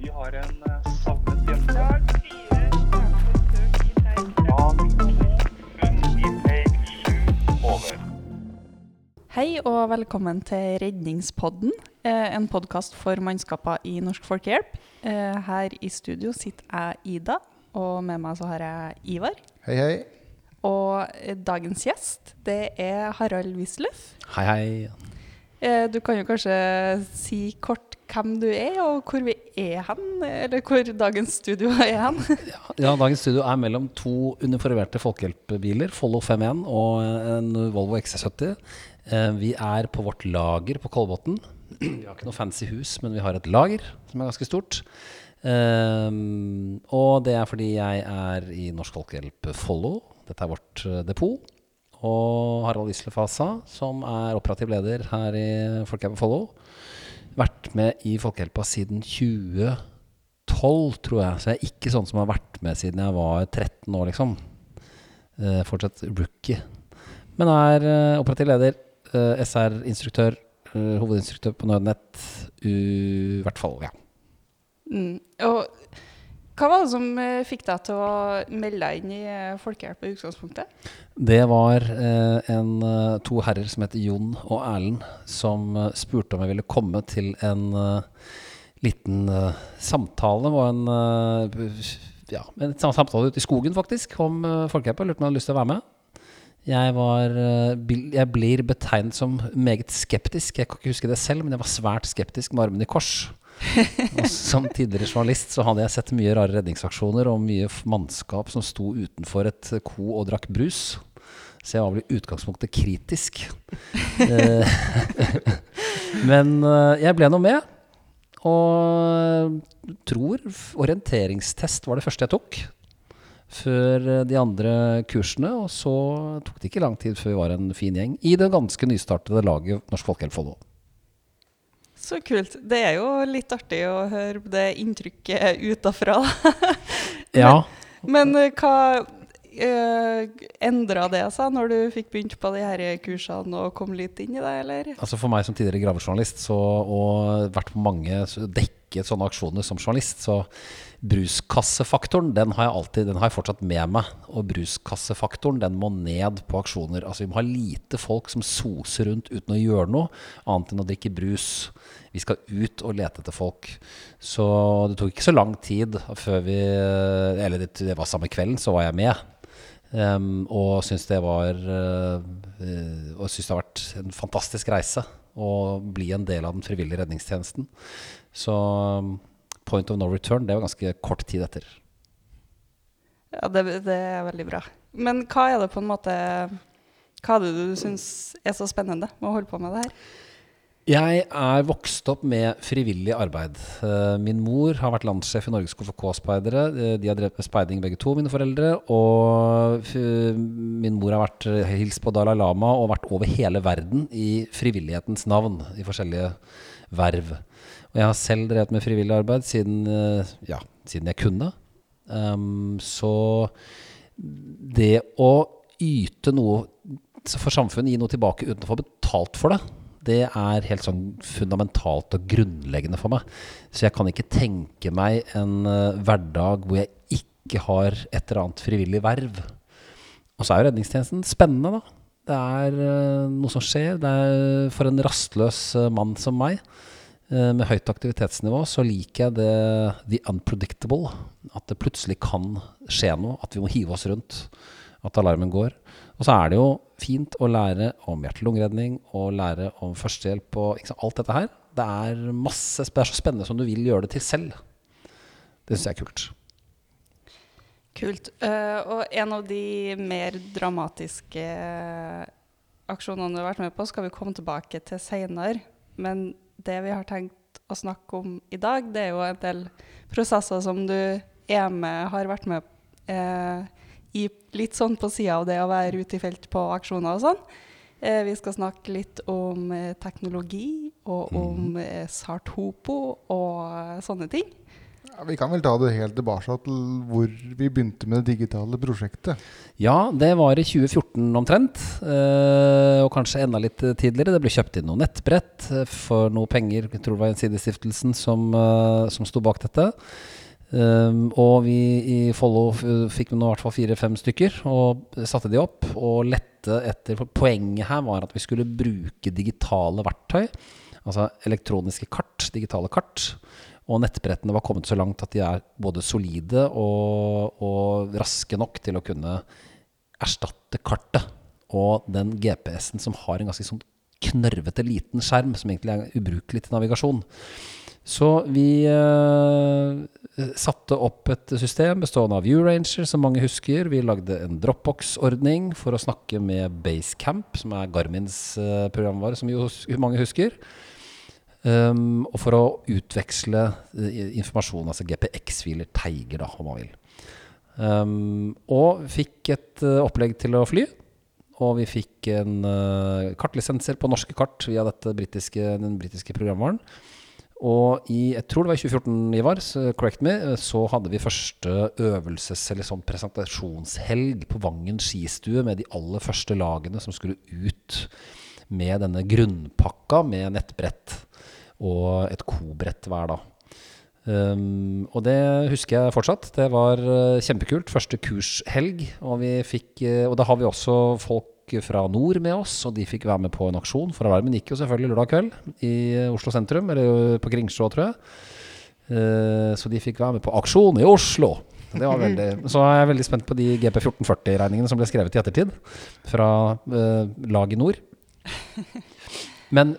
Vi har en savnet jente. Dag 4 starter søk i teip 3. Funn i take 7 over. Hei og velkommen til Redningspodden, en podcast for mannskaper i Norsk Folkehjelp. Her i studio sitter jeg Ida, og med meg så har jeg Ivar. Hei, hei. Og dagens gjest, det er Harald Wisløff. Hei, hei. Du kan jo kanskje si kort hvem du er, og hvor vi er hen, eller hvor dagens studio er hen. Ja, dagens studio er mellom to uniformerte folkehjelpbiler, Follo 51 og en Volvo XC70. Vi er på vårt lager på Kolbotn. Vi har ikke noe fancy hus, men vi har et lager som er ganske stort. Og det er fordi jeg er i Norsk Folkehjelp Follo. Dette er vårt depot. Og Harald Wisløff Asa, som er operativ leder her i Folkehjelp Follo. Vært med i Folkehjelpa siden 2012, tror jeg. Så jeg er ikke sånn som har vært med siden jeg var 13 år, liksom. Fortsatt rookie. Men er operativ leder, SR-instruktør, hovedinstruktør på Nødnett, i hvert fall, ja. Og hva var det som fikk deg til å melde deg inn i Folkehjelp i utgangspunktet? Det var to herrer som heter Jon og Erlend, som spurte om jeg ville komme til en liten samtale, en samtale ute i skogen faktisk, om Folkehjelp. Jeg lurte på om jeg hadde lyst til å være med. Jeg blir betegnet som meget skeptisk. Jeg kan ikke huske det selv, men jeg var svært skeptisk med armen i kors. Og som tidligere journalist så hadde jeg sett mye rare redningsaksjoner og mye mannskap som sto utenfor et ko og drakk brus. Så jeg var vel i utgangspunktet kritisk. Men jeg ble nå med, og tror orienteringstest var det første jeg tok før de andre kursene, og så tok det ikke lang tid før vi var en fin gjeng i det ganske nystartede laget Norsk Folkehjelp Follo. Så kult. Det er jo litt artig å høre det inntrykket utenfra. Ja. Men hva endret det seg når du fikk begynt på de her kursene og kom litt inn i det, eller? Altså for meg som tidligere gravejournalist og vært på mange dekket sånne aksjoner som journalist, så bruskassefaktoren, den har jeg fortsatt med meg, og bruskassefaktoren, den må ned på aksjoner. Altså vi må ha lite folk som soser rundt uten å gjøre noe, annet enn å drikke brus. Vi skal ut og lete etter folk. Så det tok ikke så lang tid før det var samme kvelden, så var jeg med. Og synes det har vært en fantastisk reise å bli en del av den frivillige redningstjenesten. Så point of no return, det var ganske kort tid etter. Ja, det er veldig bra. Men hva er det på en måte, hva er det du synes er så spennende med å holde på med det her? Jeg er vokst opp med frivillig arbeid. Min mor har vært landssjef i Norges KFK-speidere. De har drevet med speiding begge to, mine foreldre. Og min mor har hilst på Dalai Lama og vært over hele verden i frivillighetens navn, i forskjellige verv. Og jeg har selv drevet med frivillig arbeid siden jeg kunne. Så det å yte noe for samfunnet, gi noe tilbake uten å få betalt for det, det er helt sånn fundamentalt og grunnleggende for meg. Så jeg kan ikke tenke meg en hverdag hvor jeg ikke har et eller annet frivillig verv. Og så er jo redningstjenesten spennende da. Det er noe som skjer. Det er for en rastløs mann som meg, med høyt aktivitetsnivå, så liker jeg the unpredictable. At det plutselig kan skje noe, at vi må hive oss rundt, at alarmen går. Og så er det jo fint å lære om hjerte-lungeredning og lære om førstehjelp og alt dette her. Det er så spennende som du vil gjøre det til selv. Det synes jeg er kult. Kult. Og en av de mer dramatiske aksjonene du har vært med på skal vi komme tilbake til senere. Men det vi har tenkt å snakke om i dag, det er jo en del prosesser som du har vært med i litt sånn på siden av det å være ute i felt på aksjoner og sånn. Vi skal snakke litt om teknologi og om SART-HOPO og sånne ting. Ja, vi kan vel ta det helt tilbake til hvor vi begynte med det digitale prosjektet. Ja, det var i 2014 omtrent, og kanskje enda litt tidligere. Det ble kjøpt inn noen nettbrett for noe penger, jeg tror det var Gjensidigestiftelsen som sto bak dette. Og vi i Follo fikk nå i hvert fall 4-5 stykker, og satte de opp og lette etter. For poenget her var at vi skulle bruke digitale verktøy, altså elektroniske kart, digitale kart, og nettbrettene var kommet så langt at de både solide og raske nok til å kunne erstatte kartet og den GPS-en som har en ganske sånn knørvete liten skjerm som egentlig ubrukelig til navigasjon. Så vi satte opp et system bestående av ViewRanger, som mange husker. Vi lagde en Dropbox-ordning for å snakke med Basecamp, som Garmins programvare, som jo mange husker. Og for å utveksle informasjon, altså GPX-filer, teiger da, om man vil. Og fikk et opplegg til å fly, og vi fikk en kartlisenser på norske kart via den britiske programvaren. Og jeg tror det var i 2014, Ivar, correct me, så hadde vi første eller sånn presentasjonshelg på Vangen skistue med de aller første lagene som skulle ut med denne grunnpakka med nettbrett og et kobrett hver dag. Og det husker jeg fortsatt. Det var kjempekult. Første kurshelg, og da har vi også folk fra nord med oss, og de fikk være med på en aksjon, for alarmen gikk jo selvfølgelig lørdag kveld i Oslo sentrum, eller på Kringsjå, tror jeg. Så de fikk være med på aksjon i Oslo. Det var så er jeg veldig spent på de GP1440-regningene som ble skrevet i ettertid fra lag i nord. Men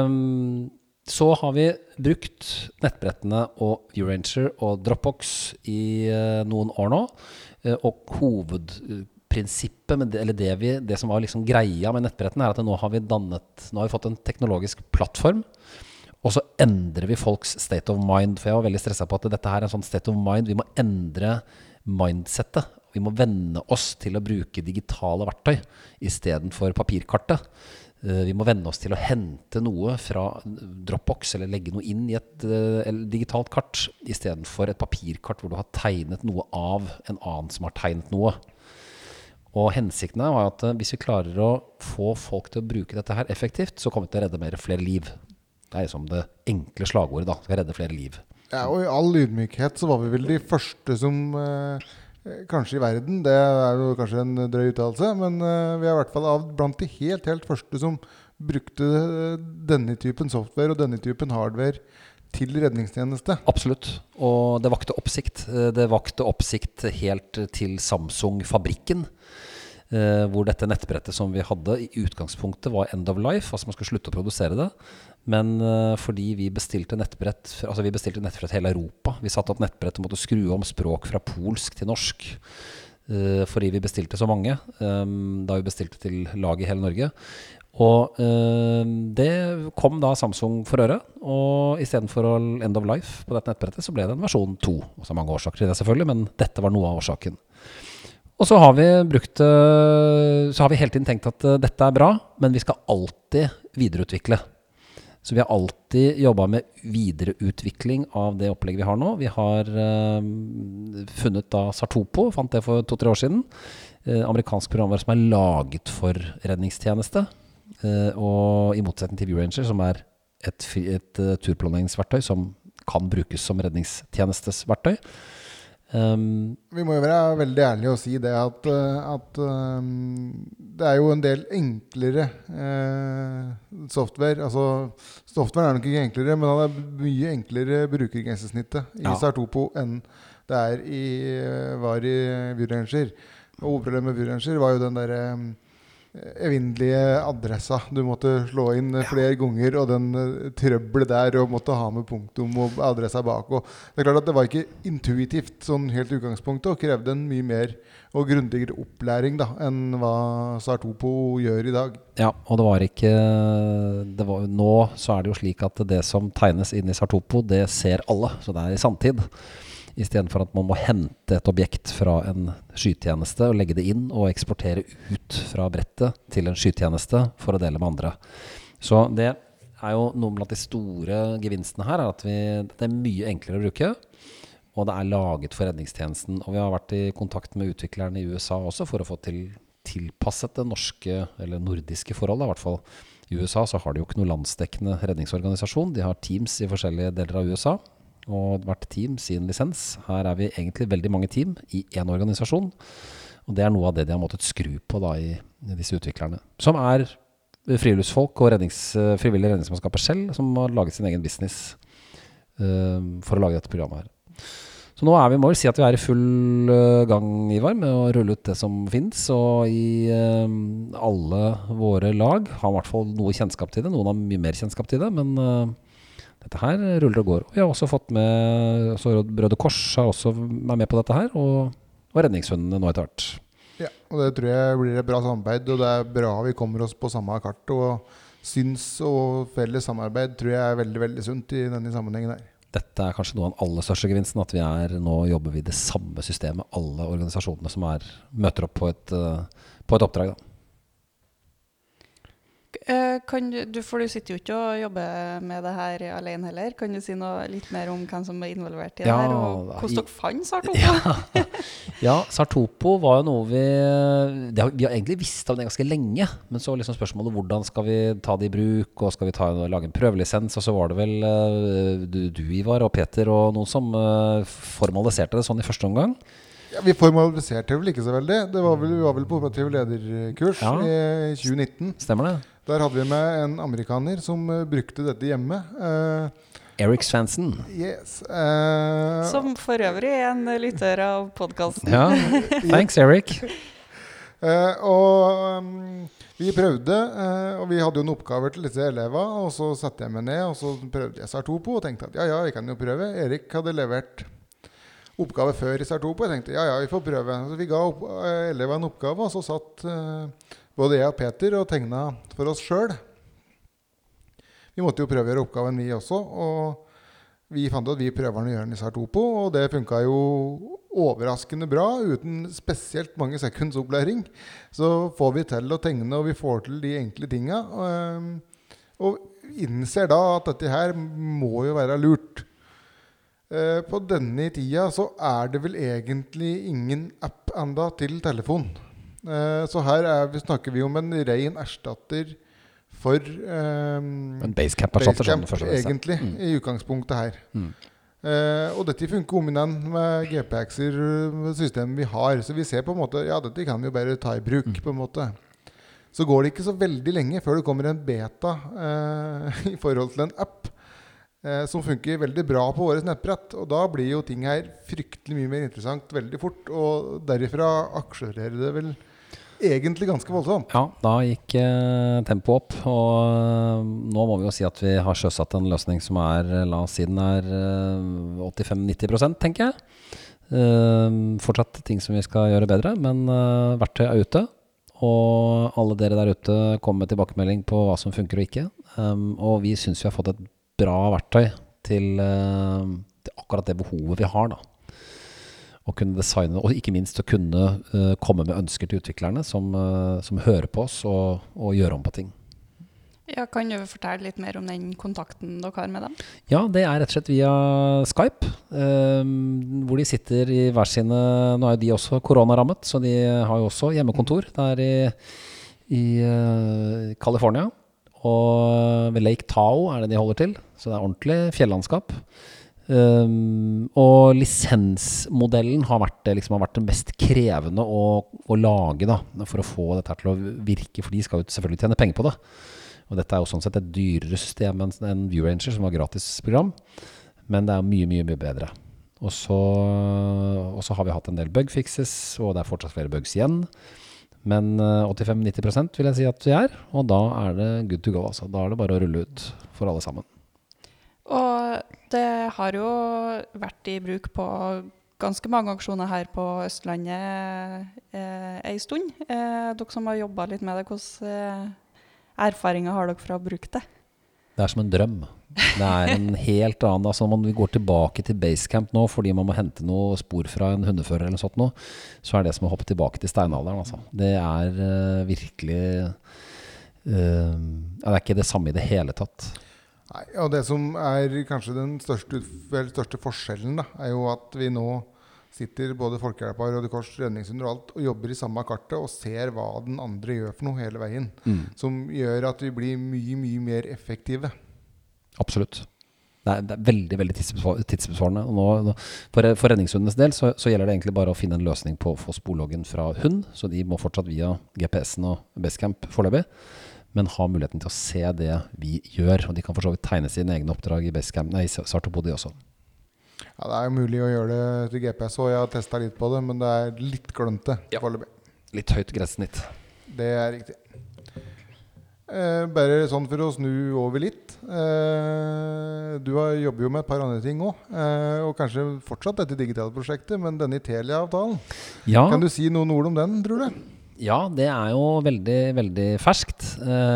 så har vi brukt nettbrettene og ViewRanger og Dropbox i noen år nå, og hovedprinsippet, eller det som var liksom greia med nettbrettene, at nå har vi fått en teknologisk plattform, og så endrer vi folks state of mind, for jeg var veldig stresset på at dette her en sånn state of mind, vi må endre mindsetet, vi må venne oss til å bruke digitale verktøy i stedet for papirkartet. Vi må venne oss til å hente noe fra Dropbox eller legge noe inn i et digitalt kart i stedet for et papirkart hvor du har tegnet noe av en annen som har tegnet noe. Og hensikten var at hvis vi klarer å få folk til å bruke dette her effektivt, så kommer vi til å redde flere liv. Det liksom det enkle slagordet da, skal redde flere liv. Ja, og i all ydmykhet så var vi vel de første som... kanskje i verden, det jo kanskje en drøy uttalelse, men vi i hvert fall blant de helt første som brukte denne typen software og denne typen hardware til redningstjeneste. Absolutt, og det vakte oppsikt. Det vakte oppsikt helt til Samsung-fabrikken, hvor dette nettbrettet som vi hadde i utgangspunktet var end of life, altså man skulle slutte å produsere det. Men fordi vi bestilte nettbrett, hele Europa. Vi satte opp nettbrett og måtte skru om språk fra polsk til norsk, fordi vi bestilte så mange, da vi bestilte til lag i hele Norge. Og det kom da Samsung for øre, og i stedet for end of life på dette nettbrettet, så ble det en versjon 2. Og så mange årsaker i det selvfølgelig, men dette var noe av årsaken. Og så har vi hele tiden tenkt at dette bra, men vi skal alltid videreutvikle. Så vi har alltid jobbet med videreutvikling av det opplegget vi har nå. Vi har funnet da Sartopo, fant det for 2-3 år siden. Amerikansk programvare som laget for redningstjeneste. Og i motsetning til ViewRanger, som et turplanleggingsverktøy som kan brukes som redningstjenestes verktøy. Vi må jo være veldig ærlige og si det at det jo en del enklere software, altså software nok ikke enklere, men det mye enklere brukergrensesnittet i Sartopo enn det var i ViewRanger. Og hovedproblemet med ViewRanger var jo den der evinnelige adressa du måtte slå inn flere ganger, og den trøbbelet der og måtte ha med punktum og adressa bak, og det klart at det var ikke intuitivt sånn helt utgangspunktet, og krevde en mye mer og grundigere opplæring da, enn hva Sartopo gjør i dag. Ja, og nå så det jo slik at det som tegnes inn i Sartopo, det ser alle, så det i samtid. I stedet for at man må hente et objekt fra en skytjeneste og legge det inn og eksportere ut fra brettet til en skytjeneste for å dele med andre. Så det jo noen blant de store gevinstene her, at det mye enklere å bruke. og det laget for redningstjenesten. Og vi har vært i kontakt med utviklerne i USA også for å få tilpasset det norske, eller nordiske forholdet i hvert fall. I USA så har de jo ikke noe landsdekkende redningsorganisasjon. De har teams i forskjellige deler av USA, og hvert team sin lisens. Her vi egentlig veldig mange team i en organisasjon, og det noe av det de har måttet skru på da i disse utviklerne. Som friluftsfolk og frivillige redningsmannskaper selv, som har laget sin egen business for å lage dette programmet her. Så nå må vi si at vi i full gang, Ivar, med å rulle ut det som finnes, og i alle våre lag har i hvert fall noe kjennskap til det. Noen har mye mer kjennskap til det, men dette her ruller og går. Vi har også fått med, så Røde Kors er også med på dette her, og redningshundene nå etter hvert. Ja, og det tror jeg blir et bra samarbeid, og det bra vi kommer oss på samme kart, og syns og felles samarbeid tror jeg veldig, veldig sunt i denne sammenhengen her. Dette kanskje noe av den aller største gevinsten, at vi nå jobber vi i det samme systemet, alle organisasjonene som møter opp på et oppdrag da. For du sitter jo ikke og jobber med det her alene heller. Kan du si noe litt mer om hvem som involvert i det her, og hvordan dere fant Sartopo? Ja, Sartopo var jo noe vi har egentlig visst om det ganske lenge, men så liksom spørsmålet hvordan skal vi ta det i bruk, og skal vi lage en prøvelisens, og så var det vel du Ivar og Peter og noen som formaliserte det sånn i første omgang. Ja, vi formaliserte vel ikke så veldig. Vi var vel på operativ lederkurs i 2019. Stemmer det. Der hadde vi med en amerikaner som brukte dette hjemme. Eric Svensson. Yes. Som for øvrig en lytter av podcasten. Ja, thanks Eric. Vi prøvde, og vi hadde jo en oppgave til disse elever, og så satte jeg meg ned, og så prøvde jeg Sartopo, og tenkte at ja, vi kan jo prøve. Erik hadde levert oppgave før i Sartopo. Jeg tenkte, ja, vi får prøve. Så vi ga elever en oppgave, og så satt både jeg og Peter og tegnet for oss selv. Vi måtte jo prøve å gjøre oppgaven vi også, og vi fant at vi prøver å gjøre den i Sartopo, og det funket jo overraskende bra, uten spesielt mange sekunds opplæring. Så får vi til å tegne, og vi får til de enkle tingene, og innser da at dette her må jo være lurt. På denne tida så det vel egentlig ingen app enda til telefon. Så her snakker vi om en ren erstatter for en Basecamp-erstatter egentlig, i utgangspunktet her. Og dette funker om igjen med GPX-er, systemet vi har. Så vi ser på en måte, ja, dette kan vi jo bare ta i bruk på en måte. Så går det ikke så veldig lenge før det kommer en beta i forhold til en app som funker veldig bra på våre nettbrett, og da blir jo ting her fryktelig mye mer interessant veldig fort, og derifra akselererer det vel egentlig ganske voldsomt. Ja, da gikk tempoet opp, og nå må vi jo si at vi har sjøsatt en løsning som la oss si den 85-90%, tenker jeg. Fortsatt ting som vi skal gjøre bedre, men verktøy ute, og alle dere der ute kommer med tilbakemelding på hva som funker og ikke, og vi synes vi har fått et bra verktøy til akkurat det behovet vi har da. Å kunne designe, og ikke minst å kunne komme med ønsker til utviklerne som hører på oss og gjør om på ting. Ja, kan du fortelle litt mer om den kontakten dere har med dem? Ja, det rett og slett via Skype, hvor de sitter i hver sine, nå jo de også koronarammet, så de har jo også hjemmekontor der i California. Og ved Lake Tahoe det de holder til, så det ordentlig fjellandskap. Og lisensmodellen har vært det mest krevende å lage da, for å få dette til å virke, for de skal jo selvfølgelig tjene penger på det. Og dette jo sånn sett et dyrere system enn ViewRanger, som var gratis program, men det mye, mye, mye bedre. Og så har vi hatt en del bugfixes, og det fortsatt flere bugs igjen. Men 85-90% vil jeg si at vi og da det good to go. Altså. Da det bare å rulle ut for alle sammen. Og det har jo vært i bruk på ganske mange aksjoner her på Østlandet en stund. Dere som har jobbet litt med det, hvordan erfaringer har dere fra å bruke det? Det som en drøm. Det en helt annen, altså når man går tilbake til Basecamp nå, fordi man må hente noe spor fra en hundefører eller sånt nå, så det som å hoppe tilbake til steinalderen, altså. Det virkelig, det ikke det samme i det hele tatt. Nei, og det som kanskje den største forskjellen da, jo at vi nå sitter både Folkehjelpa, Røde Kors, Redningshunder og alt, og jobber i samme kartet og ser hva den andre gjør for noe hele veien. Som gjør at vi blir mye, mye mer effektive. Absolutt. Det er veldig, veldig tidsbesvarende. Og for redningshundenes del så gjelder det egentlig bare å finne en løsning på å få sporloggen fra hund, så de må fortsatt via GPS-en og Basecamp foreløpig, men ha muligheten til å se det vi gjør, og de kan for så vidt tegne sine egne oppdrag i Basecamp, nei, Sartopodi også. Ja, det jo mulig å gjøre det til GPS, og jeg har testet litt på det, men det litt klønete foreløpig. Litt høyt grensesnitt. Det riktig. Bare sånn for å snu over litt. Du jobber jo med et par andre ting også, og kanskje fortsatt dette digitale prosjektet, men denne Telia-avtalen. Ja. Kan du si noen ord om den, tror du? Ja, det jo veldig, veldig ferskt.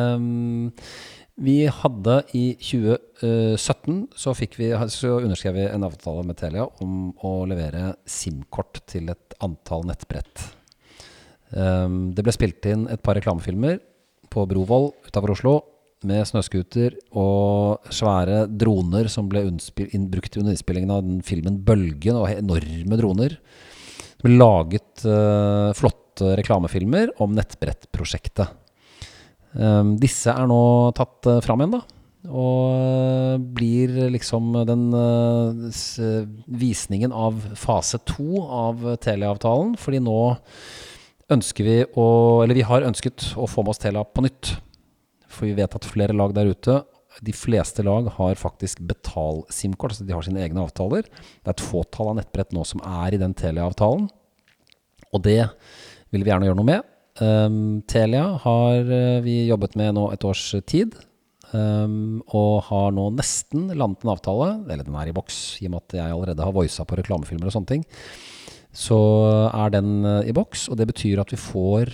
Vi hadde i 2017 så underskrev vi en avtale med Telia om å levere SIM-kort til et antall nettbrett. Det ble spilt inn et par reklamefilmer på Brovoll utenfor Oslo med snøskuter og svære droner som ble brukt under innspillingen av den filmen Bølgen, og enorme droner. Det ble laget flotte reklamefilmer om nettbrettprosjektet. Disse nå tatt fram igjen da, og blir liksom den visningen av fase 2 av Telia-avtalen, fordi nå vi har ønsket å få med oss Telia på nytt, for vi vet at flere lag der ute, de fleste lag har faktisk betal-SIM-kort, så de har sine egne avtaler. Det et fåtall av nettbrett nå som i den Telia-avtalen, og det vil vi gjerne gjøre noe med. Telia har vi jobbet med nå et års tid, og har nå nesten landet en avtale, eller den i boks, i og med at jeg allerede har voicet på reklamefilmer og sånne ting, så den i boks, og det betyr at vi får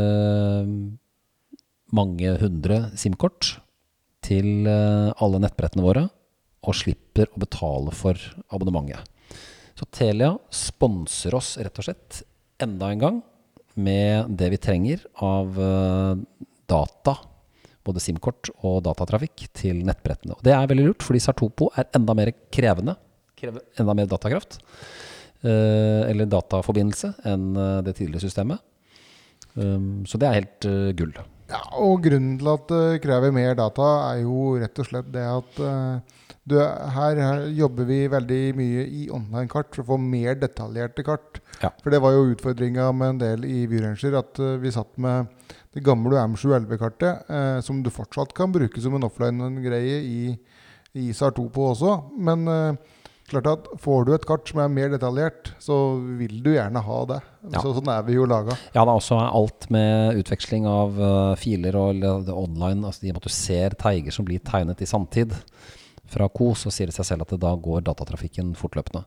mange 100 SIM-kort til alle nettbrettene våre, og slipper å betale for abonnementet. Så Telia sponser oss rett og slett enda en gang med det vi trenger av data, både SIM-kort og datatrafikk til nettbrettene. Og det veldig lurt, fordi Sartopo enda mer krevende, krever enda mer datakraft, eller dataforbindelse enn det tidligere systemet. Så det helt gull. Ja, og grunnen til at det krever mer data jo rett og slett det at her jobber vi veldig mye i online-kart for å få mer detaljerte kart. Ja. For det var jo utfordringen med en del i byranger, at vi satt med det gamle M711-kartet, som du fortsatt kan bruke som en offline-greie i Sartopo også. Men klart at får du et kart som mer detaljert, så vil du gjerne ha det. Ja. Sånn vi jo laget. Ja, det også alt med utveksling av filer og det online, altså i og med at du ser teiger som blir tegnet i samtid fra Ko, så sier det seg selv at det da går datatrafikken fortløpende.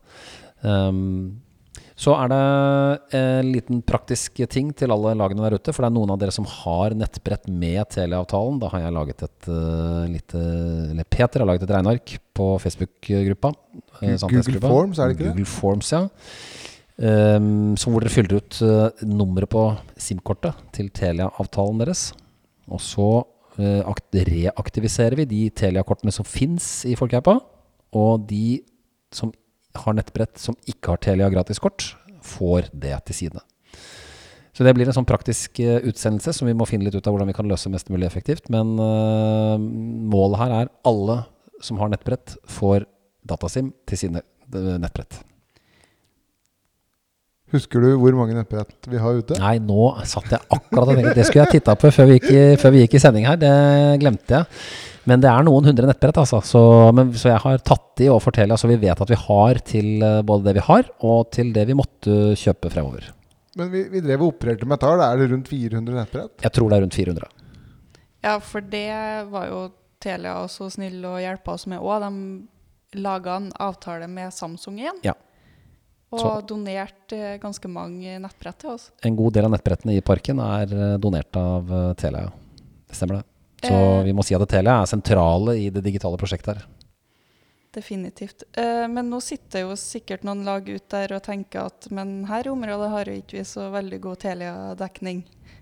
Så det en liten praktisk ting til alle lagene der ute, for det noen av dere som har nettbrett med Telia-avtalen. Da har jeg laget eller Peter har laget et regneark på Facebook-gruppa. Google Forms, det ikke det? Google Forms, ja. Så hvor dere fyller ut nummeret på SIM-kortet til Telia-avtalen deres. Og så reaktiviserer vi de Telia-kortene som finnes i Folkehjelpa, og de som har nettbrett som ikke har Telia gratiskort, får det til side. Så det blir en sånn praktisk utsendelse som vi må finne litt ut av hvordan vi kan løse mest mulig effektivt, men målet her alle som har nettbrett får datasim til sine nettbrett. Husker du hvor mange nettbrett vi har ute? Nei, nå satt jeg akkurat og tenkte, det skulle jeg tittet på før vi gikk i sending her, det glemte jeg. Men det noen 100 nettbrett, altså. Så jeg har tatt i og fortelle, så vi vet at vi har til både det vi har, og til det vi måtte kjøpe fremover. Men vi drev og opererte med tall, det rundt 400 nettbrett? Jeg tror det rundt 400. Ja, for det var jo Telia også snill å hjelpe oss med også. De laget en avtale med Samsung igjen. Ja. Og donert ganske mange nettbrett til oss. En god del av nettbrettene i parken donert av Telia, ja. Det stemmer det. Så vi må si at Telia sentrale i det digitale prosjektet her. Definitivt. Men nå sitter jo sikkert noen lag ut der og tenker at men her i området har jo ikke vi så veldig god Telia-dekning.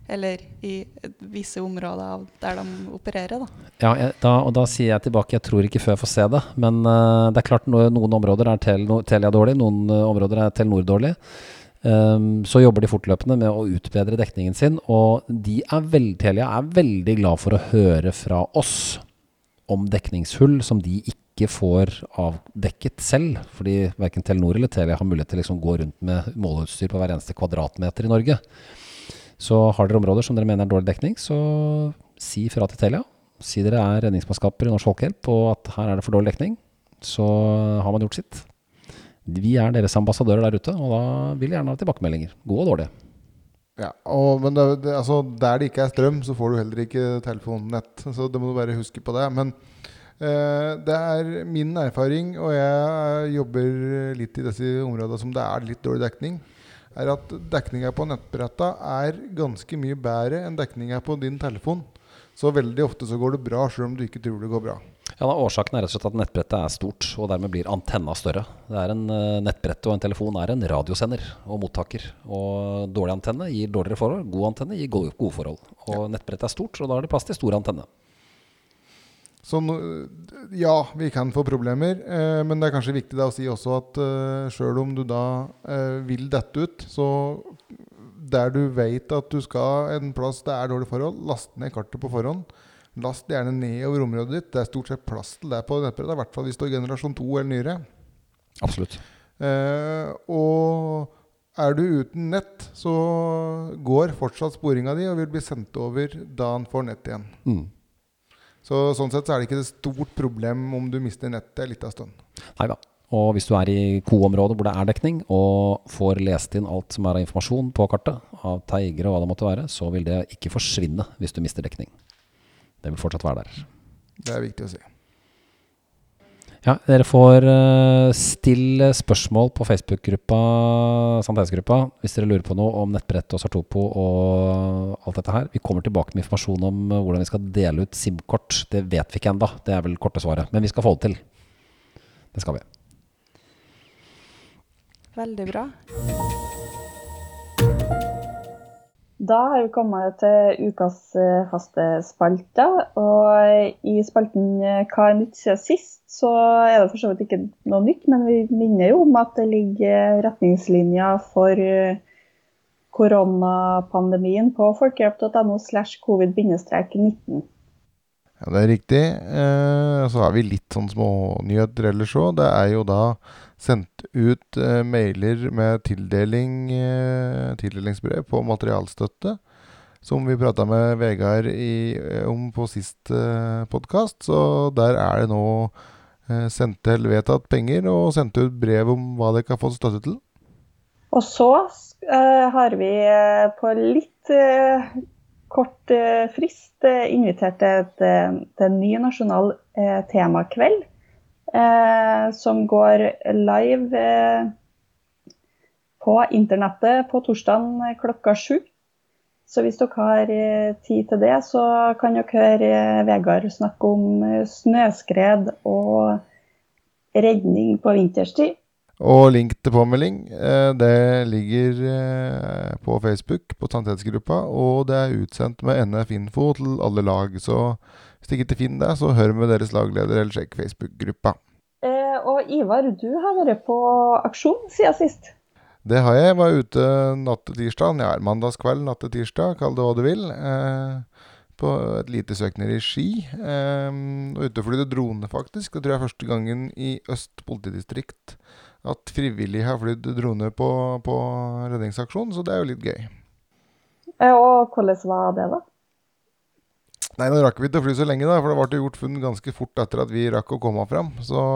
eller i visse områder av der de opererer, da. Ja, da sier jeg tilbake, jeg tror ikke før jeg får se det, men det er klart noen områder er Telia dårlig, noen områder er Telenor dårlig. Så jobber de fortløpende med å utbedre dekningen sin, og Telia er veldig glad for å høre fra oss om dekningshull som de ikke får avdekket selv, fordi hverken Telenor eller Telia har mulighet til å liksom gå rundt med måleutstyr på hver eneste kvadratmeter i Norge. Så har dere områder som dere mener er dårlig dekning, så si fra til Telia. Si dere er redningsmannskaper i Norsk Folkehjelp, og at her er det for dårlig dekning, så har man gjort sitt. Vi er deres ambassadører der ute, og da vil jeg gjerne ha tilbakemeldinger. Gode og dårlige. Ja, men altså, der det ikke er strøm, så får du heller ikke telefonnett. Så det må du bare huske på det. Men det er min erfaring, og jeg jobber litt i disse områdene som det er litt dårlig dekning, er at dekningen på nettbretta er ganske mye bedre enn dekningen på din telefon. Så veldig ofte så går det bra, selv om du ikke tror det går bra. Ja, årsaken er rett og slett at nettbrettet er stort, og dermed blir antenna større. Det er nettbrett og en telefon er en radiosender og mottaker. Og dårlig antenne gir dårligere forhold, god antenne gir gode forhold. Og nettbrettet er stort, og da er det plass til stor antenne. Så ja, vi kan få problemer, men det er kanskje viktig da å si også at selv om du da vil dette ut, så der du vet at du skal en plass det er dårlig forhold, last ned kartet på forhånd. Last gjerne ned over området ditt. Det er stort sett plass til det på nettbrettet, i hvert fall hvis du er generasjon 2 eller nyere. Absolutt. Og er du uten nett, så går fortsatt sporingen di og vil bli sendt over da han får nett igjen. Så sånn sett så er det ikke et stort problem om du mister nettet en liten stund. Neida. Og hvis du er i Ko-området hvor det er dekning, og får lest inn alt som er av informasjon på kartet, av teigere og hva det måtte være, så vil det ikke forsvinne hvis du mister dekning. Det vil fortsatt være der. Det er viktig å si. Ja, dere får stille spørsmål på Facebook-gruppa, samtidsgruppa, hvis dere lurer på noe om nettbrett og Sartopo og alt dette her. Vi kommer tilbake med informasjon om hvordan vi skal dele ut SIM-kort. Det vet vi ikke enda, det er vel korte svaret. Men vi skal få det til. Det skal vi. Veldig bra. Da har vi kommet til ukas faste spalte, og i spalten Hva er nytt siden sist, så er det for så vidt ikke noe nytt, men vi minner jo om at det ligger retningslinjer for koronapandemien på folkehjelp.no/covid-19. Ja, det er riktig. Så har vi litt sånn små nyheter ellers også. Det er jo da sendt ut mailer med tildelingsbrev på materialstøtte, som vi pratet med Vegard om på sist podcast. Så der er det nå sendt til vedtatt penger og sendt ut brev om hva dere kan få støtte til. Og så har vi på litt kort frist invitert til en ny nasjonal temakveld, som går live på internettet på torsdagen klokka 7. Så hvis dere har tid til det, så kan dere høre Vegard snakke om snøskred og redning på vinterstid. Og link til påmelding, det ligger på Facebook, på Sannhetsgruppa, og det er utsendt med NF-info til alle lag. Så hvis du ikke finner det, så hør med deres lagleder eller sjekk Facebook-gruppa. Og Ivar, du har vært på aksjon siden sist. Det har jeg. Jeg var ute natt til tirsdag, ja, mandagskveld, natt til tirsdag, kall det hva du vil, på et lite søk ned i Ski, og uteflydde drone faktisk. Det tror jeg er første gangen i Øst politidistrikt at frivillige har flydd drone på redningsaksjon, så det er jo litt gøy. Og hvordan var det da? Nei, nå rakk vi til å fly så lenge da, for det ble gjort funn ganske fort etter at vi rakk å komme frem.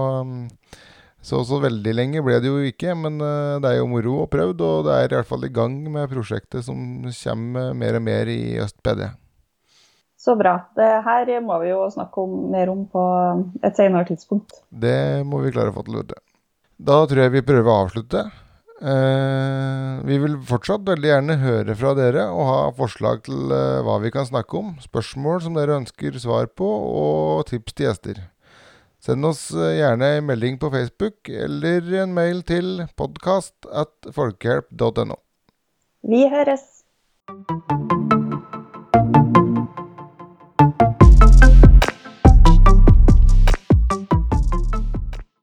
Så veldig lenge ble det jo ikke, men det er jo moro og prøvd, og det er i hvert fall i gang med prosjektet som kommer mer og mer i Øst PD. Så bra. Det her må vi jo snakke mer om på et senere tidspunkt. Det må vi klare å få til, vet du. Da tror jeg vi prøver å avslutte. Vi vil fortsatt veldig gjerne høre fra dere og ha forslag til hva vi kan snakke om, spørsmål som dere ønsker svar på, og tips til gjester. Send oss gjerne en melding på Facebook eller en mail til podcast@folkehjelp.no. Vi høres!